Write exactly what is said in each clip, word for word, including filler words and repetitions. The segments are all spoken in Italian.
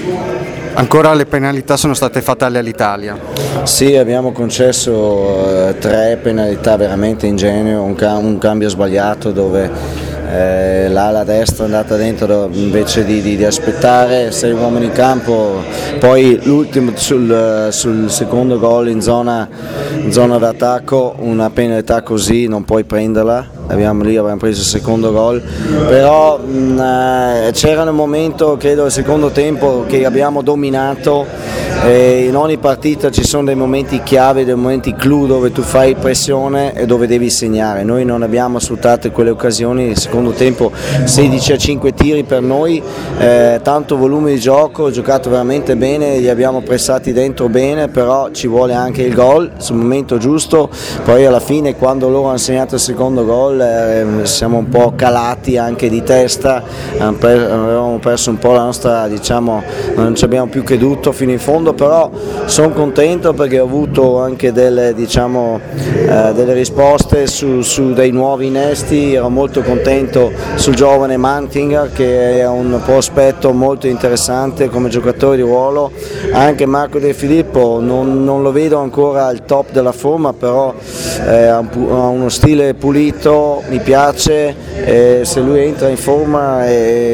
Ancora le penalità sono state fatali all'Italia. Sì, abbiamo concesso eh, tre penalità veramente ingenue, un, ca- un cambio sbagliato dove eh, l'ala destra è andata dentro invece di, di, di aspettare, sei uomini in campo, poi l'ultimo sul, sul secondo gol in zona, in zona d'attacco, una penalità così non puoi prenderla. Abbiamo lì abbiamo preso il secondo gol, però mh, eh, c'era un momento, credo al secondo tempo, che abbiamo dominato. E in ogni partita ci sono dei momenti chiave, dei momenti clou dove tu fai pressione e dove devi segnare. Noi non abbiamo sfruttato quelle occasioni, nel secondo tempo sedici a cinque tiri per noi, eh, tanto volume di gioco, giocato veramente bene, li abbiamo pressati dentro bene, però ci vuole anche il gol sul momento giusto. Poi alla fine, quando loro hanno segnato il secondo gol, eh, siamo un po' calati anche di testa, avevamo perso un po' la nostra, diciamo, non ci abbiamo più creduto fino in fondo, però sono contento perché ho avuto anche delle, diciamo, eh, delle risposte su, su dei nuovi innesti. Ero molto contento sul giovane Mantinga, che è un prospetto molto interessante come giocatore di ruolo. Anche Marco De Filippo non, non lo vedo ancora al top della forma, però eh, ha uno stile pulito, mi piace, eh, se lui entra in forma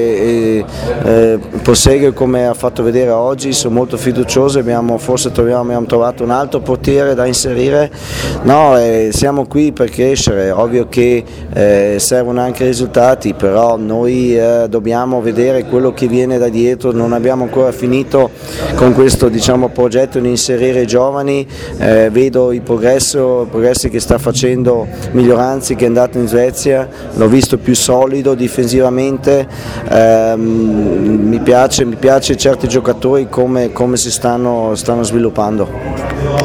e, e eh, prosegue come ha fatto vedere oggi, sono molto fiducioso. Abbiamo, forse troviamo, abbiamo trovato un altro portiere da inserire. No, eh, siamo qui per crescere, ovvio che eh, servono anche risultati, però noi eh, dobbiamo vedere quello che viene da dietro. Non abbiamo ancora finito con questo, diciamo, progetto di inserire i giovani, eh, vedo i progresso, progressi che sta facendo Miglioranzi, che è andato in Svezia, l'ho visto più solido difensivamente, eh, mi piace, mi piace certi giocatori come, come si stanno, stanno sviluppando.